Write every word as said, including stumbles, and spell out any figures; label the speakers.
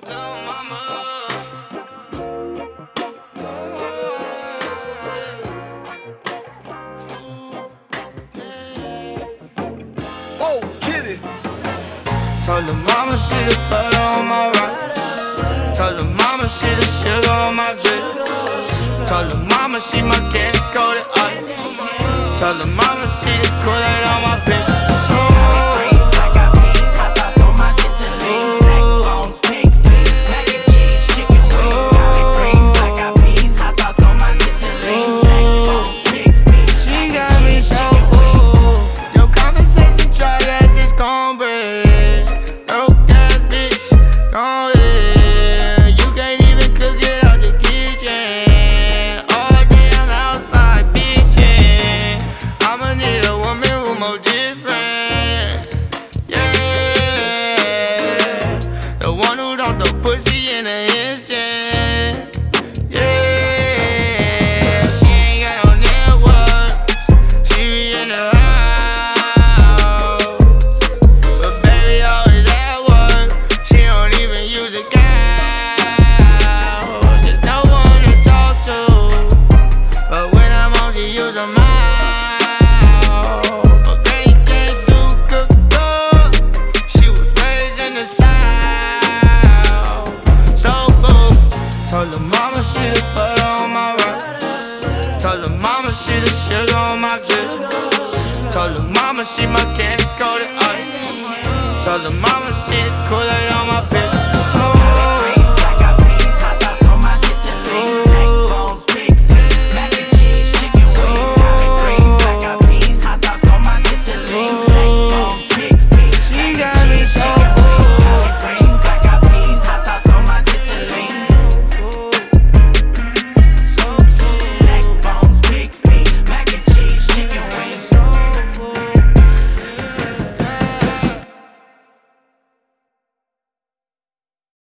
Speaker 1: Lil' mama.
Speaker 2: Oh, get it.
Speaker 1: Told her mama she the butter on my rock. Told her mama she the sugar on my drip. Told her mama she my candy coated ice. Told her mama she the Kool-Aid on my bitch. Pussy in an instant, yeah. She ain't got no networks, she be in the house. But baby always at work, she don't even use a couch. There's no one to talk to, but when I'm on she use her mouth. But granny can't do cook up, she was raised in the South. Told her mama she the butter on my rock. Told her mama she the sugar on my drip. Told her mama she my candy coated ice. Told her mama